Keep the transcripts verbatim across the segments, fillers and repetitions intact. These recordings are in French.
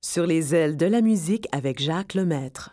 Sur les ailes de la musique avec Jacques Lemaître.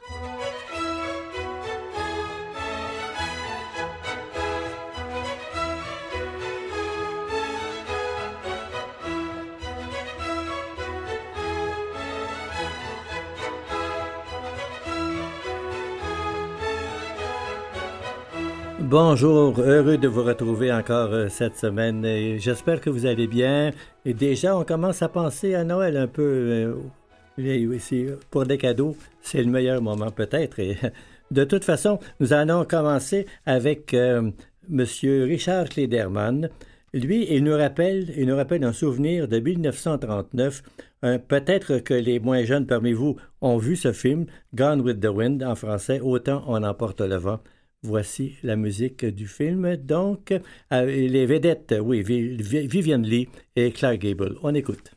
Bonjour, heureux de vous retrouver encore euh, cette semaine. Et j'espère que vous allez bien. Et déjà, on commence à penser à Noël un peu. Euh, oui, oui, c'est- pour des cadeaux, c'est le meilleur moment peut-être. Et de toute façon, nous allons commencer avec euh, Monsieur Richard Klederman. Lui, il nous rappelle, il nous rappelle un souvenir de mille neuf cent trente-neuf. Euh, peut-être que les moins jeunes parmi vous ont vu ce film, Gone with the Wind, en français, Autant on emporte le vent. Voici la musique du film. Donc, euh, les vedettes, oui, Vi- Vi- Vivian Leigh et Clark Gable. On écoute.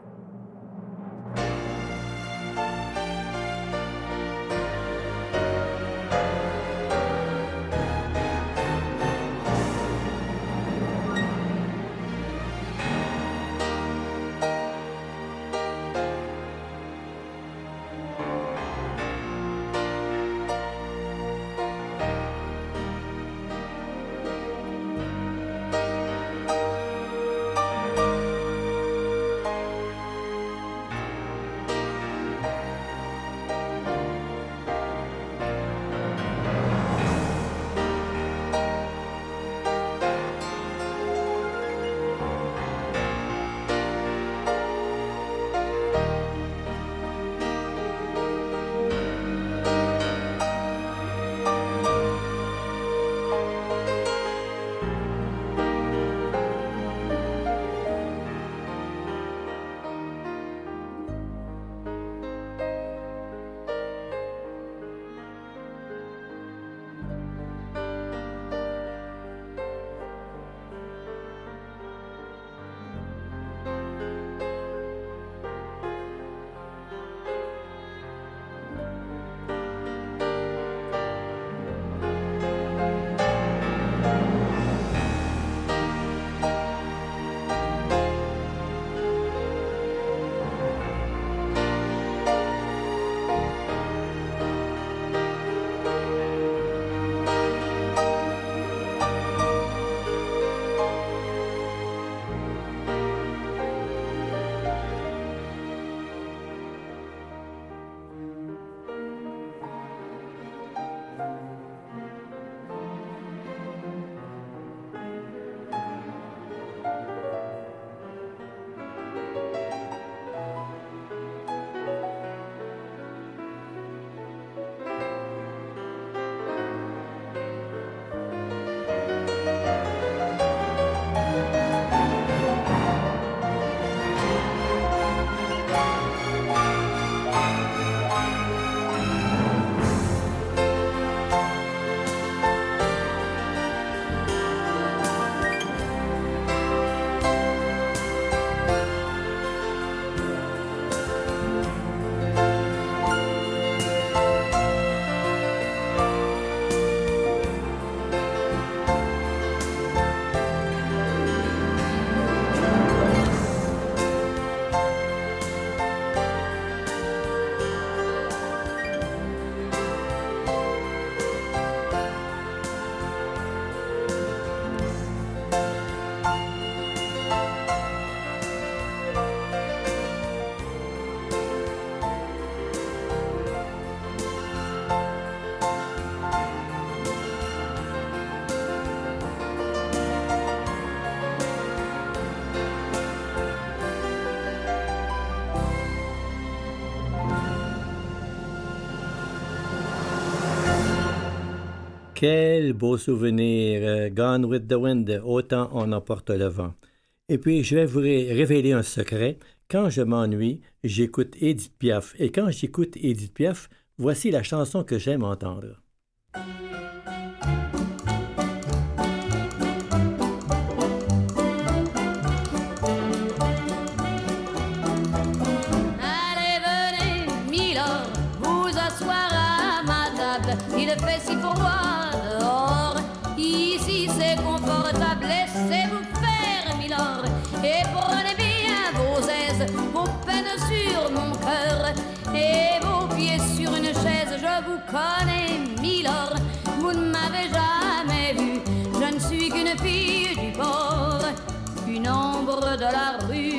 Quel beau souvenir, euh, Gone with the Wind, Autant on emporte le vent. Et puis, je vais vous ré- révéler un secret. Quand je m'ennuie, j'écoute Édith Piaf. Et quand j'écoute Édith Piaf, voici la chanson que j'aime entendre. Allez, venez, Milord, vous asseoir à ma table. Il fait si froid dehors. Ici, c'est confortable. Laissez-vous faire, Milord, et prenez bien vos aises, vos peines sur mon cœur. vous connais, Milord. Vous ne m'avez jamais vu, je ne suis qu'une fille du port, une ombre de la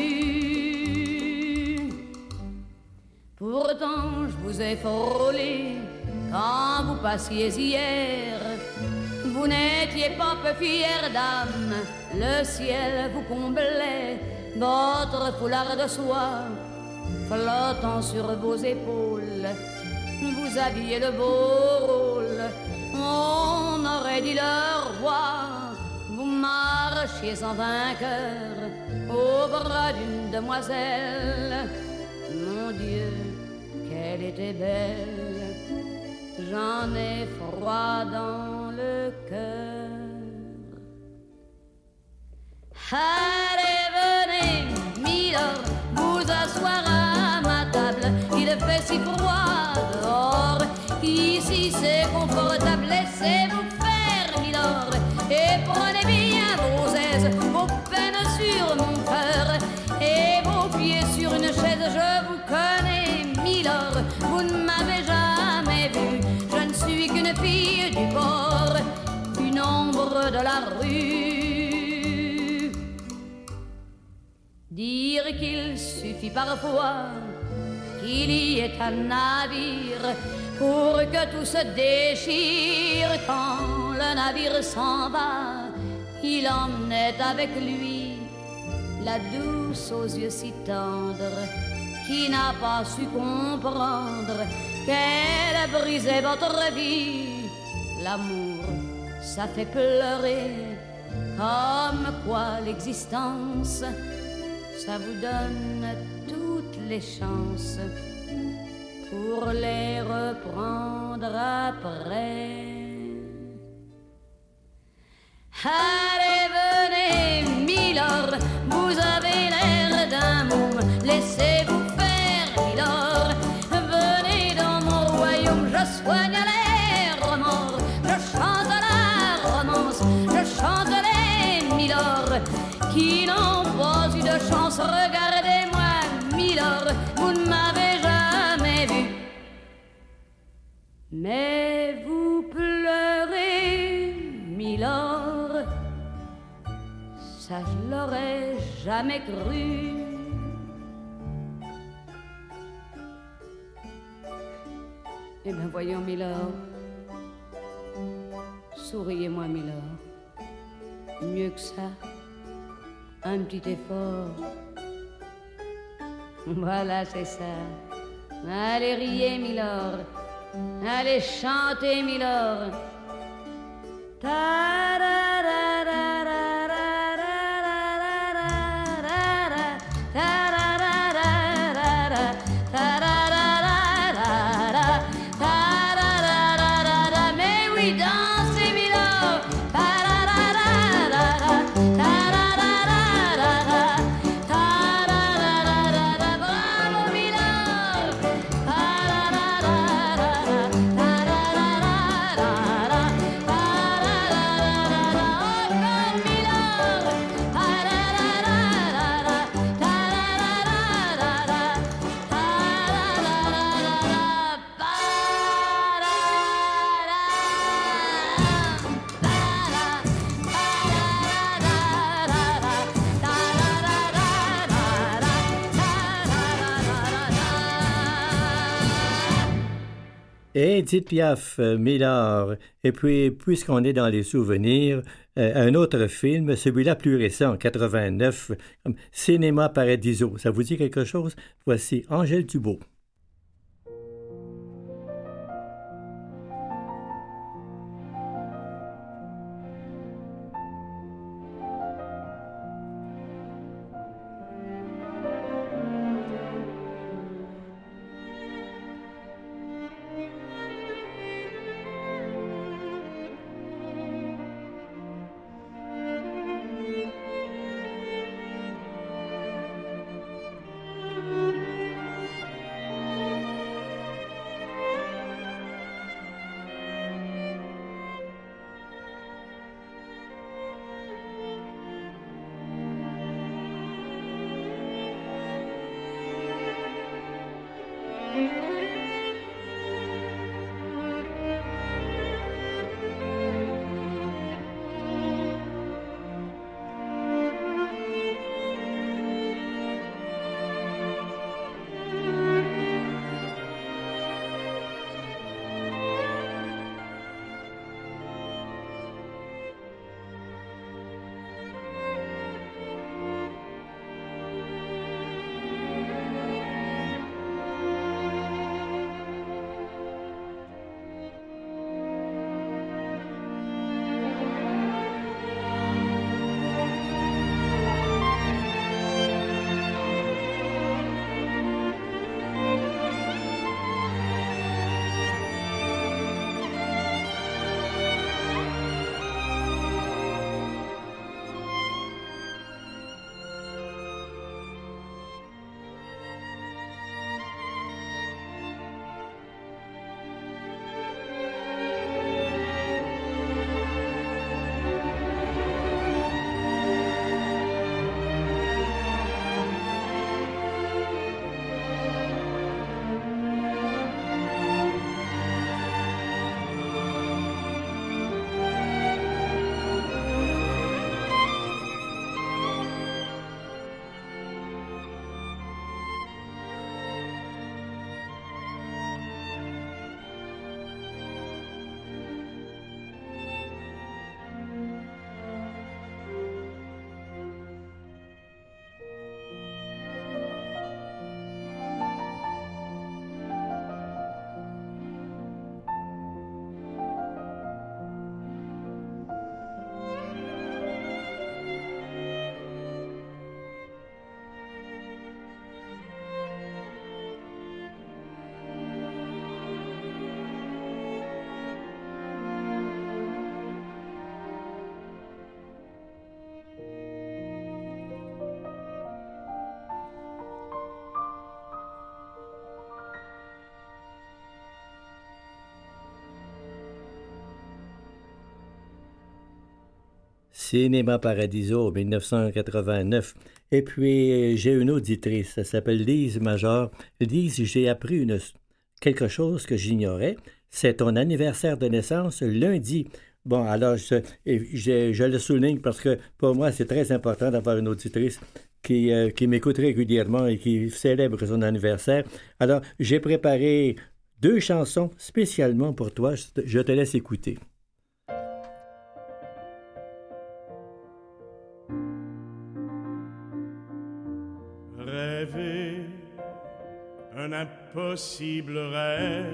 rue. Pourtant je vous ai frôlé quand vous passiez hier. Vous n'étiez pas peu fière d'âme, le ciel vous comblait, votre foulard de soie flottant sur vos épaules. Vous aviez le beau rôle, on aurait dit le roi. Vous marchiez en vainqueur au bras d'une demoiselle. Mon Dieu, qu'elle était belle, j'en ai froid dans le cœur. Allez, venez, Milord, vous asseoir à ma table. Il fait si froid dehors, ici c'est confortable. Laissez-vous faire, Milord, et prenez bien vos aises, vos peines sur mon cœur et vos pieds sur une chaise. Je vous connais, Milord, vous ne m'avez jamais vu, je ne suis qu'une fille du port, une ombre de la rue. Dire qu'il suffit parfois qu'il y ait un navire pour que tout se déchire. Quand le navire s'en va, il emmenait avec lui la douce aux yeux si tendres, qui n'a pas su comprendre qu'elle brisait votre vie. L'amour, ça fait pleurer, comme quoi l'existence, ça vous donne toutes les chances pour les reprendre après. Allez, venez, Milord, vous avez l'air d'un môme, laissez-vous faire, Milord. Venez dans mon royaume, je soigne les remords, je chante la romance, je chante les Milord qui n'ont pas eu de chance. Regardez-moi, Milord, vous ne m'avez jamais vu, mais vous pleurez, Milord, ça je l'aurais jamais cru. Eh bien voyons, Milord, souriez-moi, Milord, mieux que ça, un petit effort. Voilà, c'est ça. Allez, riez, Milord. Allez, chantez, Milord. Mais oui, dansez, Milord. Et Edith Piaf, euh, Milord. Et puis, puisqu'on est dans les souvenirs, euh, un autre film, celui-là plus récent, quatre-vingt-neuf, Cinéma Paradiso. Ça vous dit quelque chose? Voici Angèle Dubois. Cinéma Paradiso, dix-neuf cent quatre-vingt-neuf. Et puis, j'ai une auditrice, ça s'appelle Lise Major. Lise, j'ai appris une, quelque chose que j'ignorais. C'est ton anniversaire de naissance lundi. Bon, alors, je, je, je le souligne parce que pour moi, c'est très important d'avoir une auditrice qui, euh, qui m'écoute régulièrement et qui célèbre son anniversaire. Alors, j'ai préparé deux chansons spécialement pour toi. Je te laisse écouter. Rêver un impossible rêve,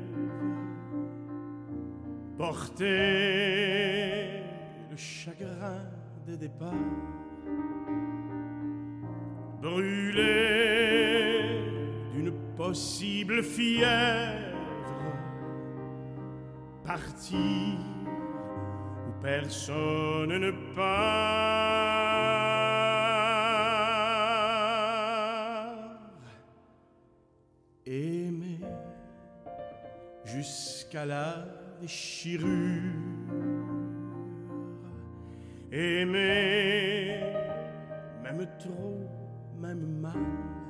porter le chagrin des départs, brûler d'une possible fièvre, partir où personne ne part, aimer jusqu'à la déchirure, aimer même trop, même mal,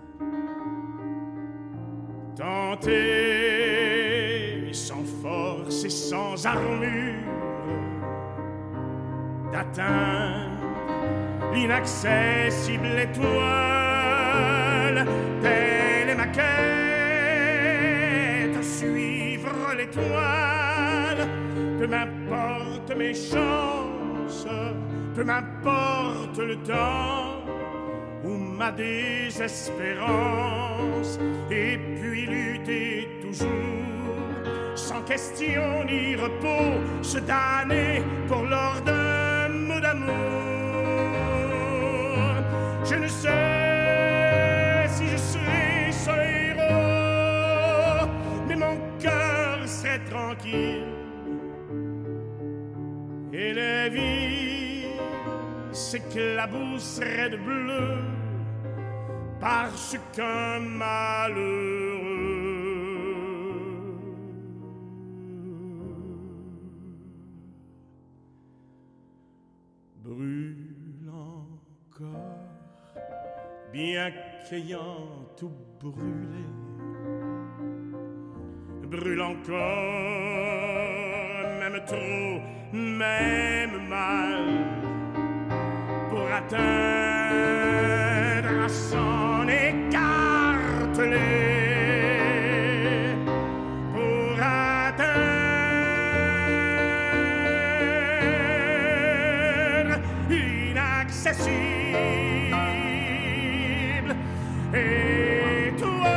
tenter sans force et sans armure d'atteindre l'inaccessible étoile. Telle est ma quête, suivre l'étoile. Peu m'importe mes chances, peu m'importe le temps ou ma désespérance, et puis lutter toujours, sans question ni repos, se damner pour l'or d'un mot d'amour. Je ne sais si je serai ce héros, mais mon cœur serait tranquille, et la vie s'éclabousserait de bleu parce qu'un malheureux brûle encore, bien qu'ayant tout brûlé, brûle encore, même trop, même mal, pour atteindre à s'en écarteler, pour atteindre l'inaccessible. Et toi,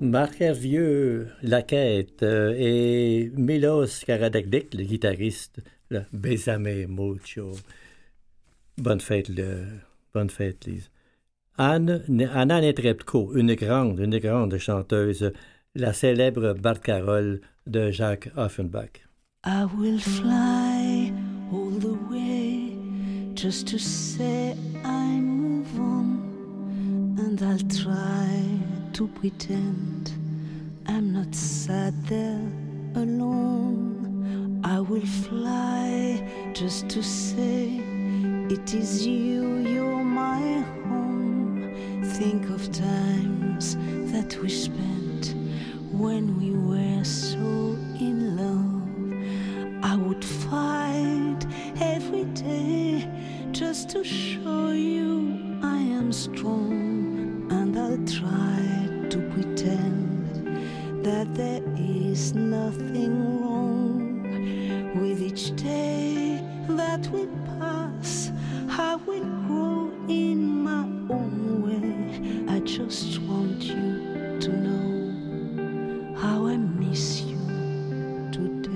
Marc Hervieux, La Quête, euh, et Milos Karadaglik, le guitariste, le Bésame Mucho. Bonne fête, le... bonne fête, Lise. Anne, Anna Netrebko, une grande, une grande chanteuse, la célèbre barcarolle de Jacques Offenbach. I will fly all the way just to say I move on, and I'll try to pretend I'm not sad there alone. I will fly just to say it is you, you're my home. Think of times that we spent when we were so in love. I would fight every day just to show you I am strong, and I'll try to pretend that there is nothing wrong. With each day that will pass, I will grow in my own way. I just want you to know how I miss you today.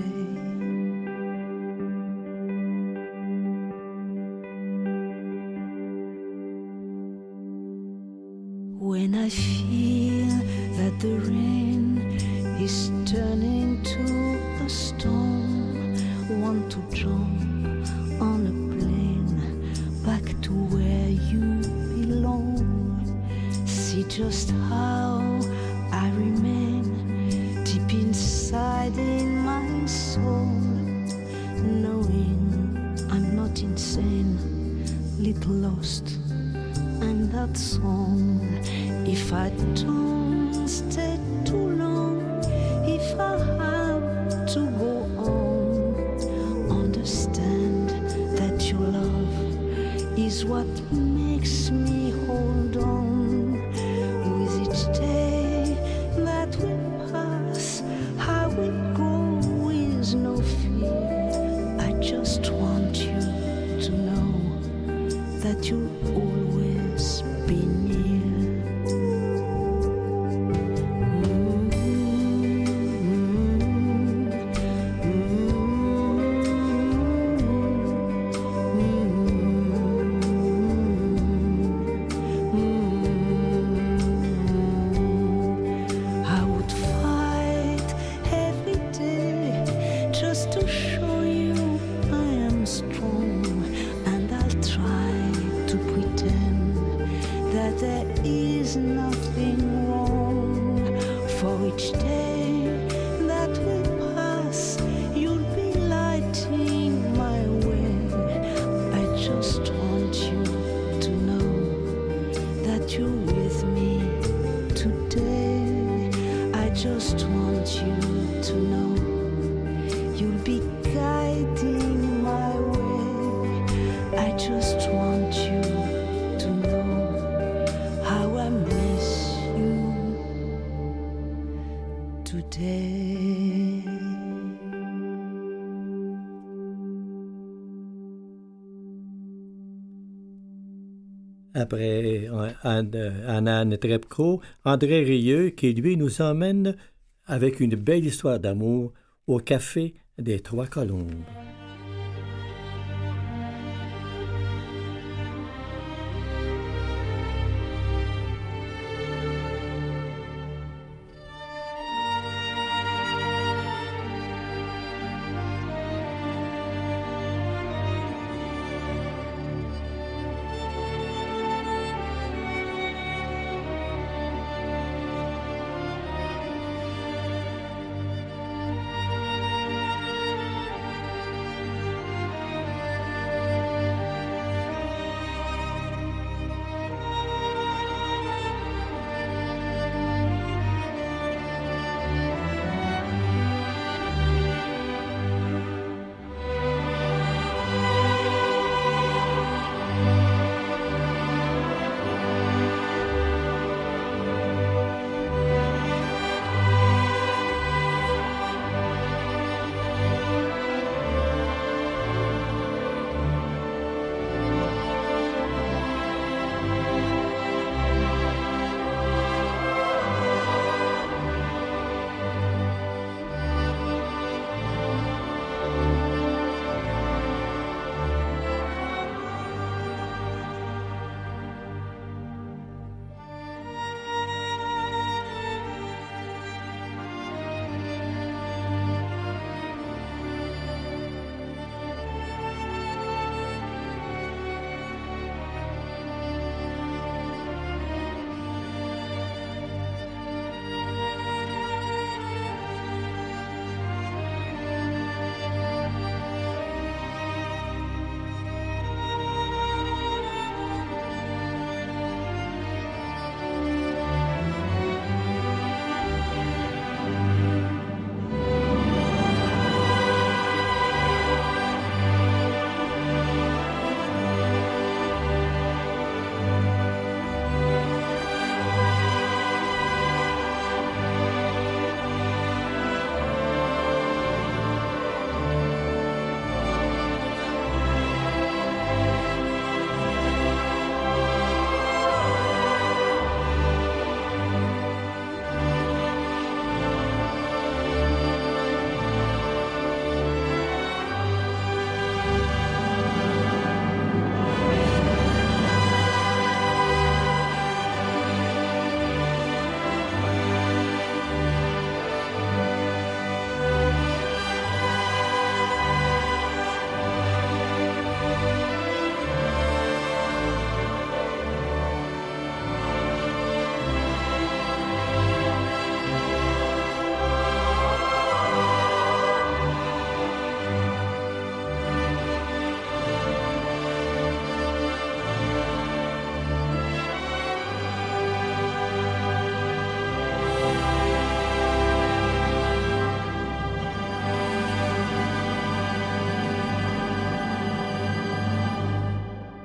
When I feel that the rain is turning to a storm, want to jump on a plane back to where you belong. See just how I remain deep inside in my soul, knowing I'm not insane, little lost. And that song, if I don't stay too long, if I have to go on, understand that your love is what makes me hold on. With each day that will pass, I will grow with no fear. I just want you to know that you'll always be near. Après Anna Netrebko, André Rieu qui, lui, nous emmène avec une belle histoire d'amour au Café des Trois Colombes.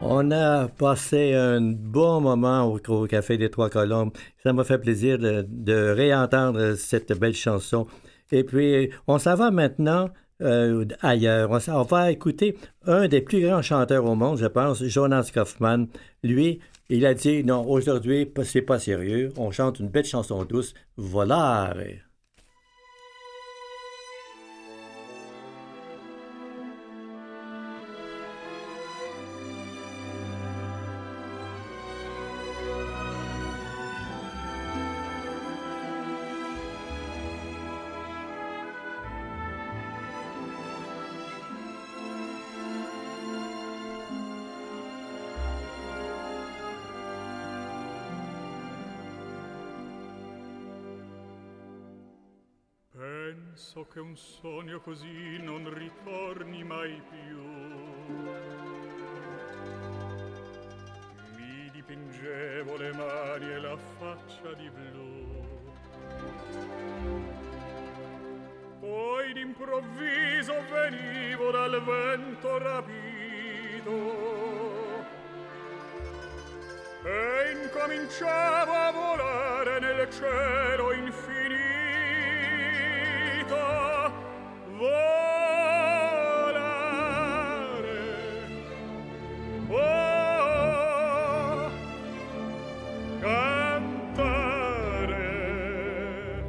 On a passé un bon moment au, au Café des Trois Colombes. Ça m'a fait plaisir de, de réentendre cette belle chanson. Et puis, on s'en va maintenant euh, ailleurs. On, on va écouter un des plus grands chanteurs au monde, je pense, Jonas Kaufmann. Lui, il a dit, non, aujourd'hui, c'est pas sérieux. On chante une belle chanson douce, Volare. Penso che un sogno così non ritorni mai più. Mi dipingevo le mani e la faccia di blu. Poi d'improvviso venivo dal vento rapito e incominciavo a volare nel cielo infinito. Volare, oh, cantare,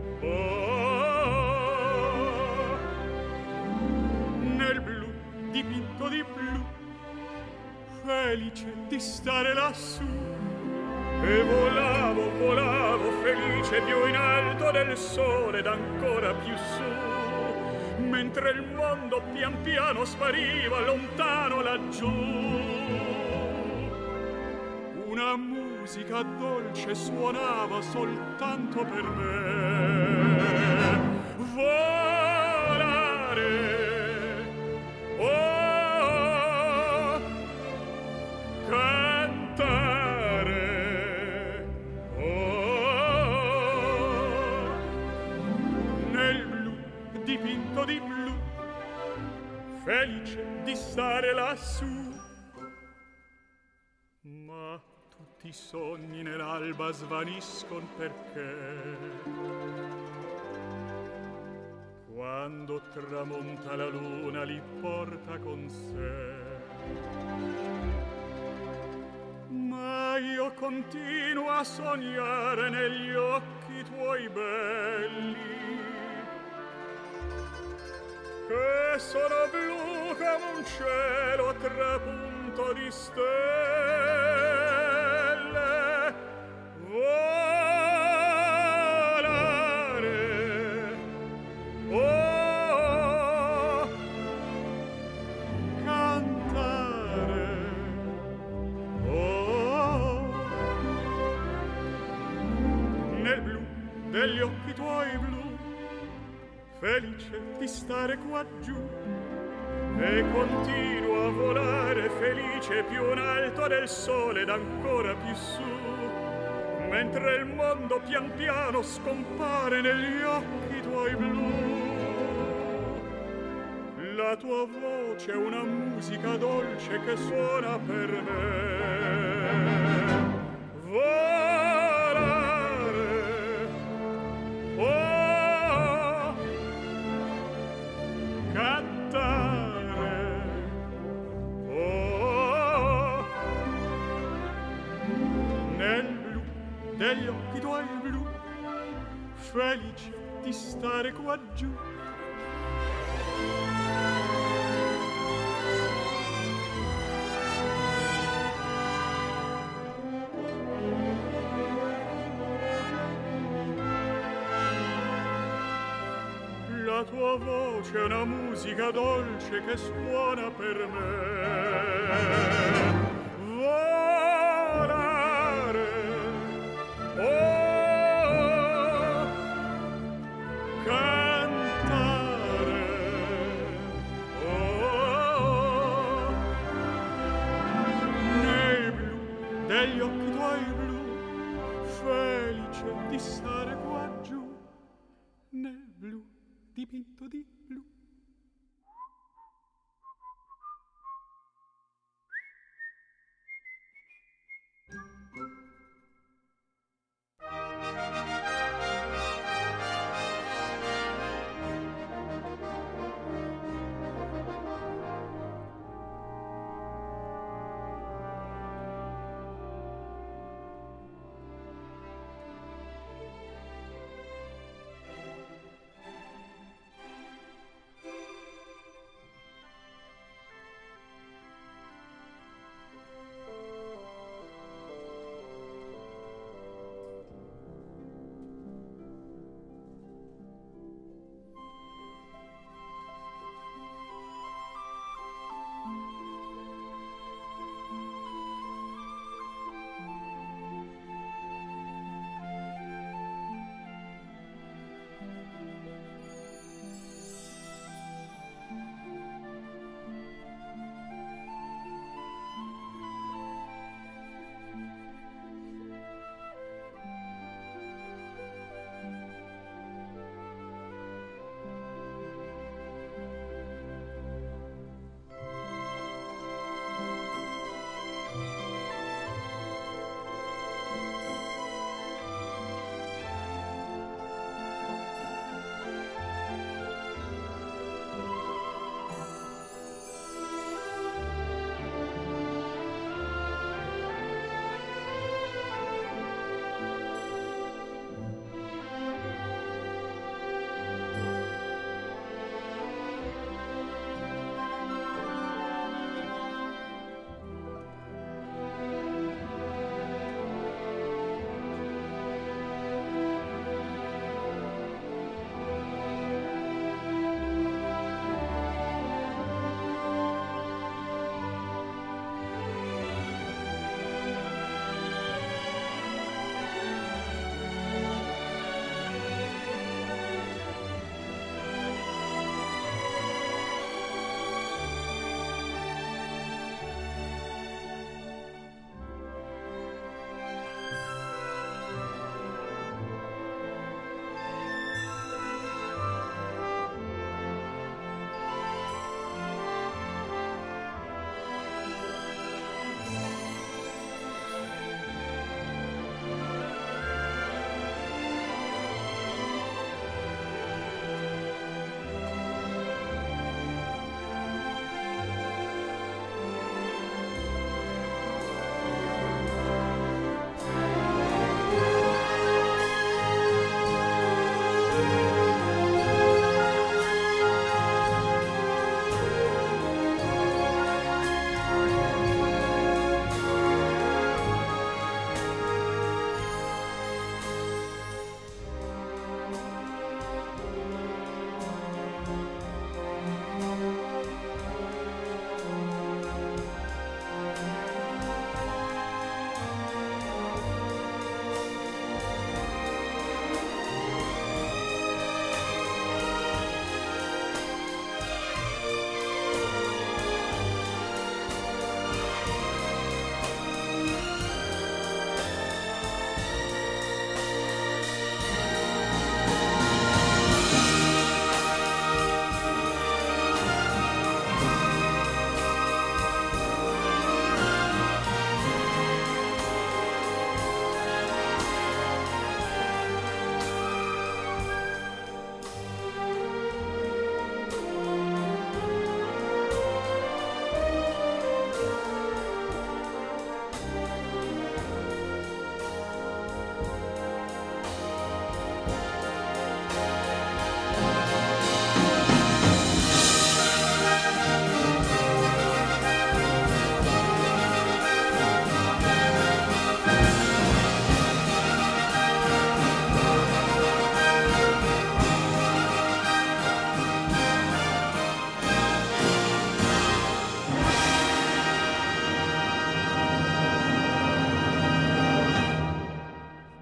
oh, nel blu dipinto di blu, felice di stare lassù. E volavo, volavo felice più in alto del sole ed ancora più su, mentre il mondo pian piano spariva lontano laggiù. Una musica dolce suonava soltanto per me. Volare, oh, cantare, oh, nel blu dipinto di blu, felice di stare lassù. Ma tutti i sogni nell'alba svaniscono perché quando tramonta la luna li porta con sé. Ma io continuo a sognare negli occhi tuoi belli, che sono blu come un cielo trapunto di stelle. Volare, oh, cantare, oh, nel blu degli occhi tuoi blu, felice di stare qua giù, e continuo a volare felice più in alto del sole ed ancora più su, mentre il mondo pian piano scompare negli occhi tuoi blu. La tua voce è una musica dolce che suona per me. Volare, oh, cantare, oh, nel blu degli occhi tuoi blu, felice di stare qua giù. La tua voce è una musica dolce che suona per me. Volare, oh, cantare, oh, nei blu degli occhi tuoi blu, felice di stare qua giù, nel blu dipinto di blu.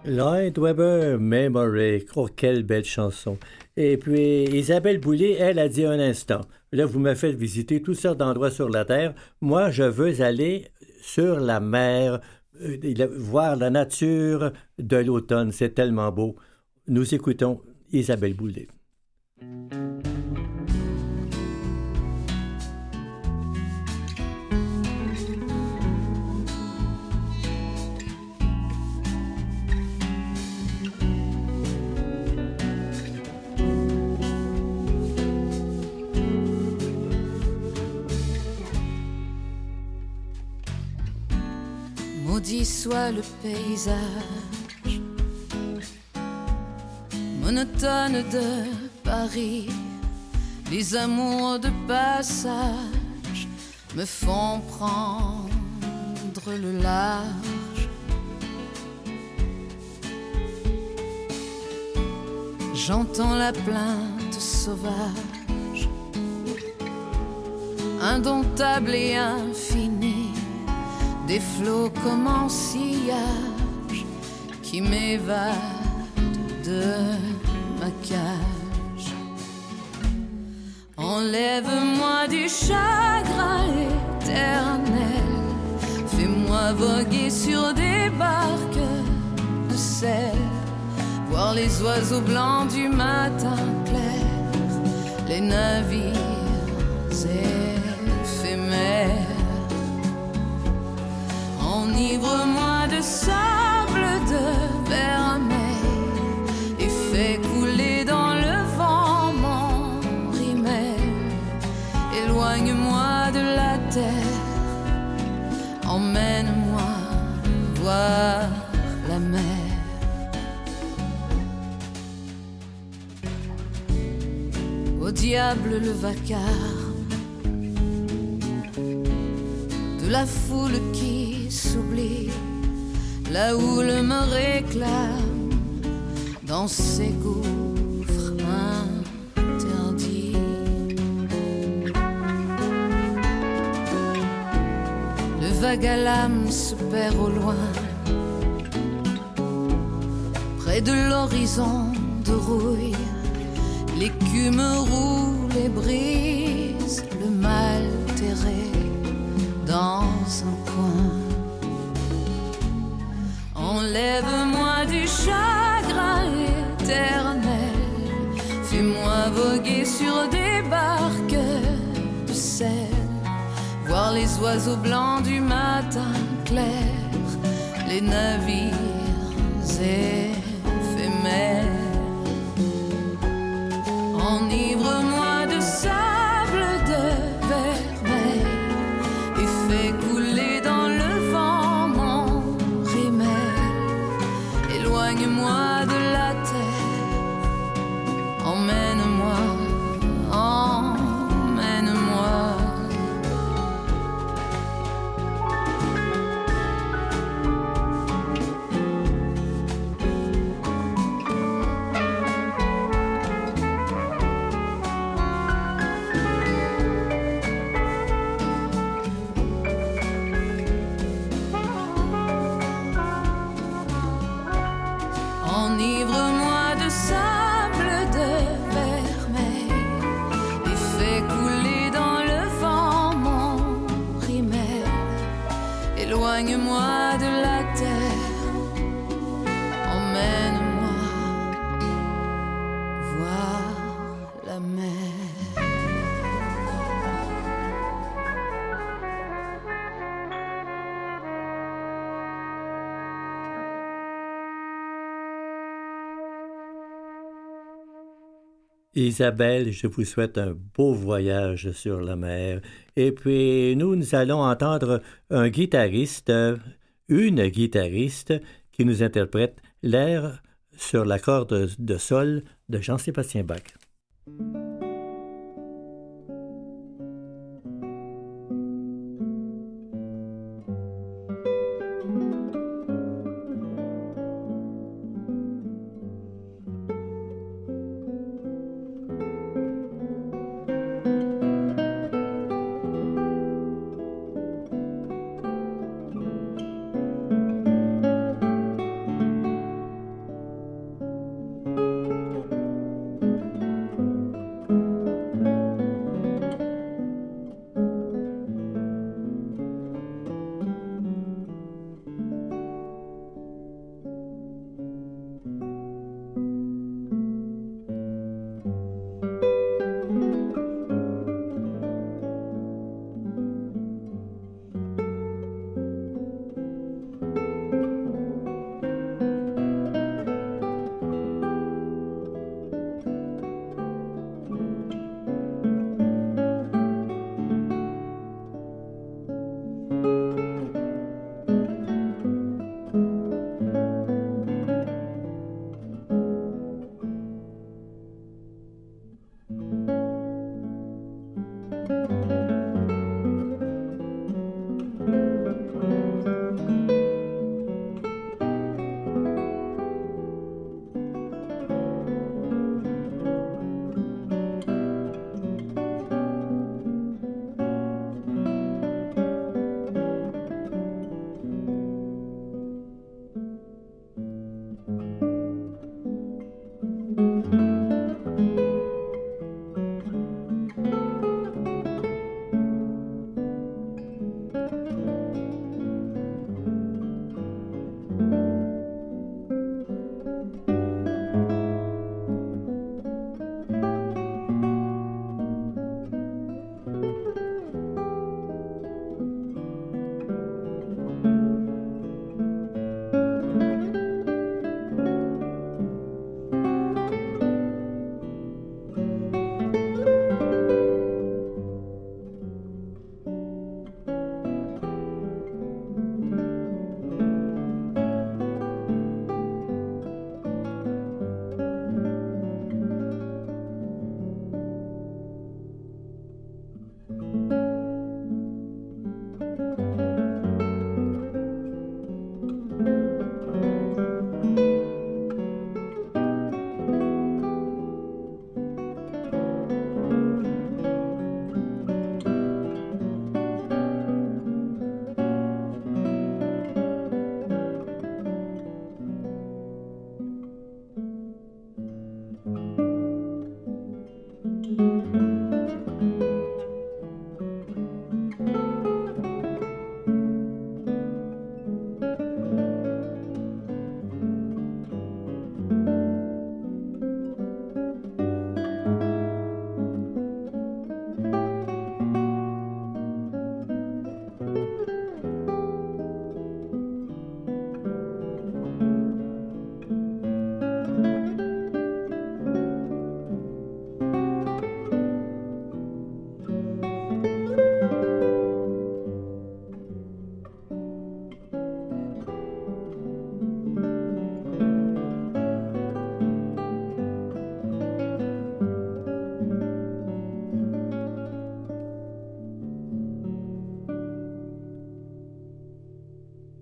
Lloyd Webber, Memory. Oh, quelle belle chanson. Et puis, Isabelle Boulay, elle a dit un instant. Là, vous me faites visiter toutes sortes d'endroits sur la Terre. Moi, je veux aller sur la mer, euh, voir la nature de l'automne. C'est tellement beau. Nous écoutons Isabelle Boulay. Maudit soit le paysage monotone de Paris, les amours de passage me font prendre le large. J'entends la plainte sauvage, indomptable et infinie, des flots comme en sillage qui m'évadent de ma cage. Enlève-moi du chagrin éternel, fais-moi voguer sur des barques de sel, voir les oiseaux blancs du matin clair, les navires éphémères. Enivre-moi de sable de vermeil et fais couler dans le vent mon rimel. Éloigne-moi de la terre, emmène-moi voir la mer. Au diable le vacarme de la foule qui s'oublie, la houle me réclame dans ses gouffres interdits. Le vague à l'âme se perd au loin, près de l'horizon de rouille, l'écume roule et brise le mal terré dans un coin. Enlève-moi du chagrin éternel, fais-moi voguer sur des barques de sel, voir les oiseaux blancs du matin clair, les navires éphémères. Enivre-moi de sable de vermeil et fais couler dans le vent mon rimel. Éloigne-moi de la terre, emmène-moi, emmène-moi. Enivre-moi de sable de vermeil et fais couler dans le vent mon rimel. Éloigne-moi de la terre, emmène-moi voir la mer. Isabelle, je vous souhaite un beau voyage sur la mer. Et puis, nous, nous allons entendre un guitariste, une guitariste, qui nous interprète l'air sur la corde de sol de Jean-Sébastien Bach.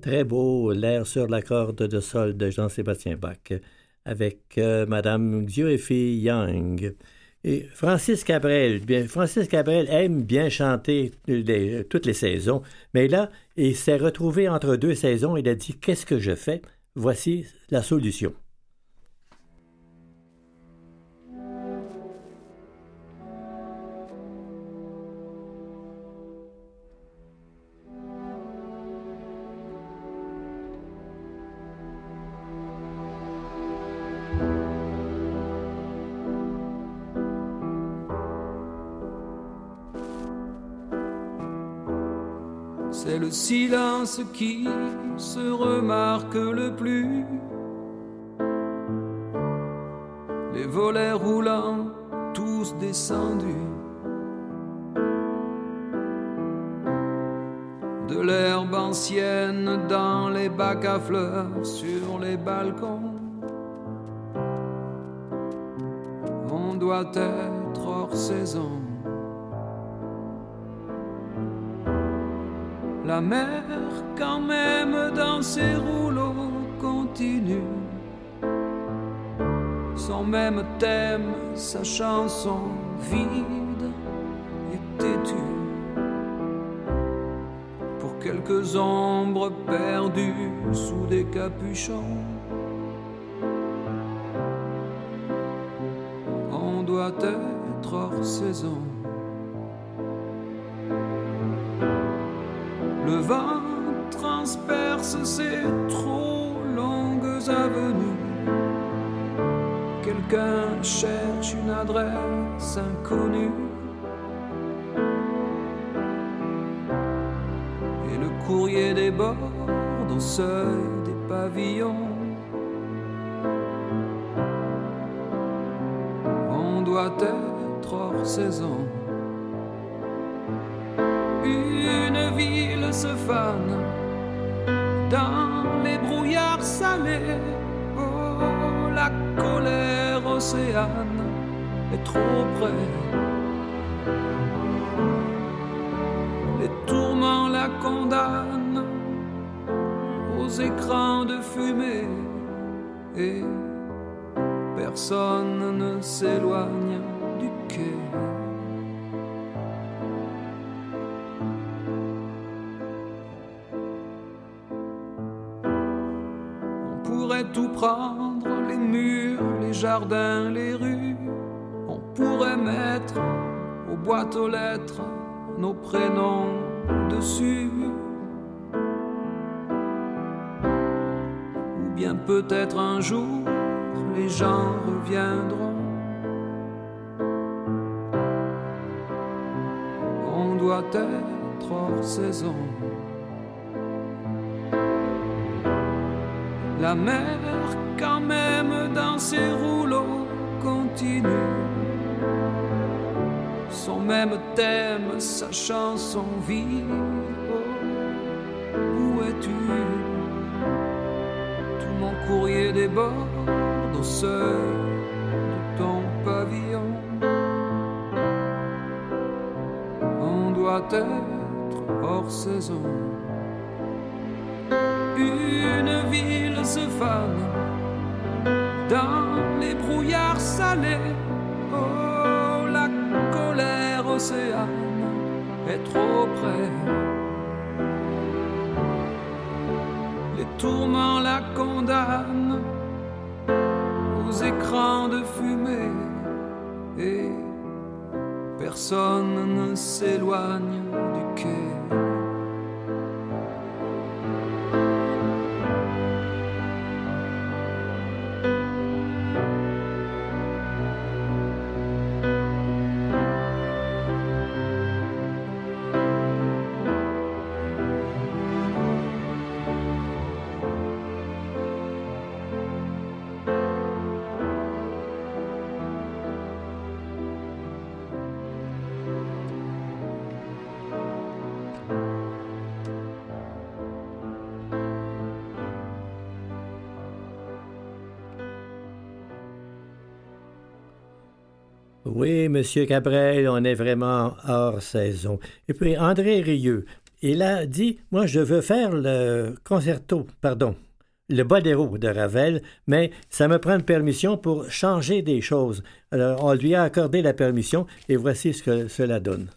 très beau, l'air sur la corde de sol de Jean-Sébastien Bach, avec euh, Madame Xiu-Fei Yang. Et Francis Cabrel, bien, Francis Cabrel aime bien chanter les, toutes les saisons, mais là, il s'est retrouvé entre deux saisons, il a dit « Qu'est-ce que je fais? » Voici la solution. C'est le silence qui se remarque le plus. Les volets roulants, tous descendus. De l'herbe ancienne dans les bacs à fleurs, sur les balcons. On doit être hors saison. La mer, quand même, dans ses rouleaux continue son même thème, sa chanson vide et têtue. Pour quelques ombres perdues sous des capuchons, on doit être hors saison. Le vent transperce ces trop longues avenues. Quelqu'un cherche une adresse inconnue. Et le courrier déborde au seuil des pavillons. On doit être hors saison. Une ville se fane dans les brouillards salés. Oh, la colère océane est trop près. Les tourments la condamnent aux écrans de fumée. Et personne ne s'éloigne du quai. Tout prendre, les murs, les jardins, les rues. On pourrait mettre aux boîtes aux lettres nos prénoms dessus. Ou bien peut-être un jour les gens reviendront. On doit être hors saison. La mer, quand même, dans ses rouleaux continue son même thème, sa chanson vit. Oh, où es-tu? Tout mon courrier déborde au seuil de ton pavillon. On doit être hors saison. Une ville se fane dans les brouillards salés. Oh, la colère océane est trop près. Les tourments la condamnent aux écrans de fumée. Et personne ne s'éloigne du quai. Oui, Monsieur Cabrel, on est vraiment hors saison. Et puis André Rieu, il a dit, moi, je veux faire le concerto, pardon, le boléro de Ravel, mais ça me prend une permission pour changer des choses. Alors, on lui a accordé la permission et voici ce que cela donne.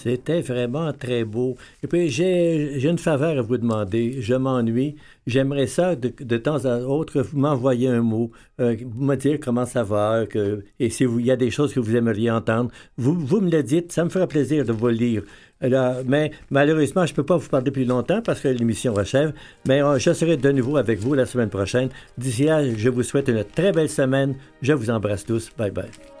C'était vraiment très beau. Et puis, j'ai, j'ai une faveur à vous demander. Je m'ennuie. J'aimerais ça, de, de temps à autre, vous m'envoyer un mot, euh, vous me dire comment ça va, que, et s'il y a des choses que vous aimeriez entendre. Vous, vous me le dites, ça me fera plaisir de vous le lire. Alors, mais malheureusement, je ne peux pas vous parler plus longtemps parce que l'émission achève, mais euh, je serai de nouveau avec vous la semaine prochaine. D'ici là, je vous souhaite une très belle semaine. Je vous embrasse tous. Bye bye.